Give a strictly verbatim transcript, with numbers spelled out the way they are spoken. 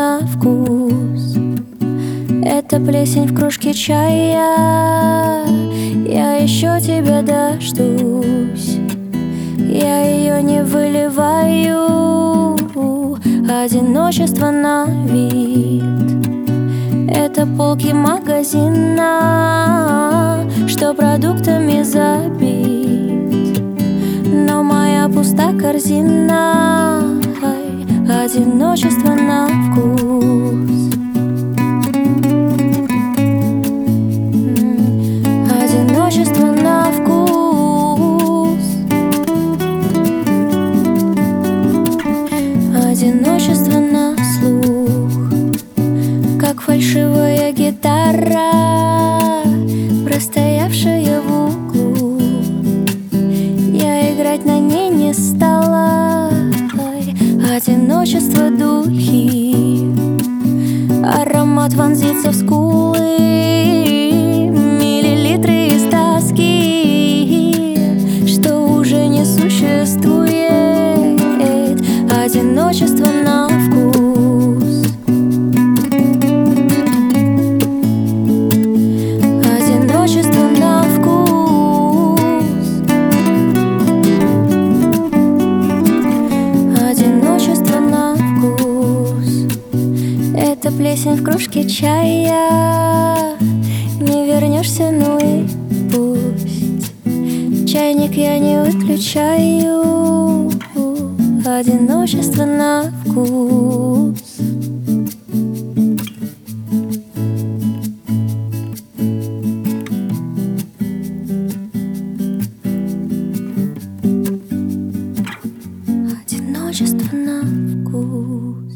на вкус. Это плесень в кружке чая, я еще тебя дождусь. Я ее не выливаю, одиночество на вид. Это полки магазина, что продуктами забит. Но моя пуста корзина, ай, одиночество на вкус. Одиночество на вкус. Одиночество на слух. Как фальшивая гитара, простоявшая в углу. Я играть на ней не стала. Ай, одиночество духи. Аромат вонзится в скулы. Миллилитры из тоски, что уже не существует. Одиночество на вкус. Одиночество на вкус. Одиночество на вкус. Это плесень в кружке чая, не вернешься, ну и пусть. Чайник я не выключаю. Одиночество на вкус. Одиночество на вкус.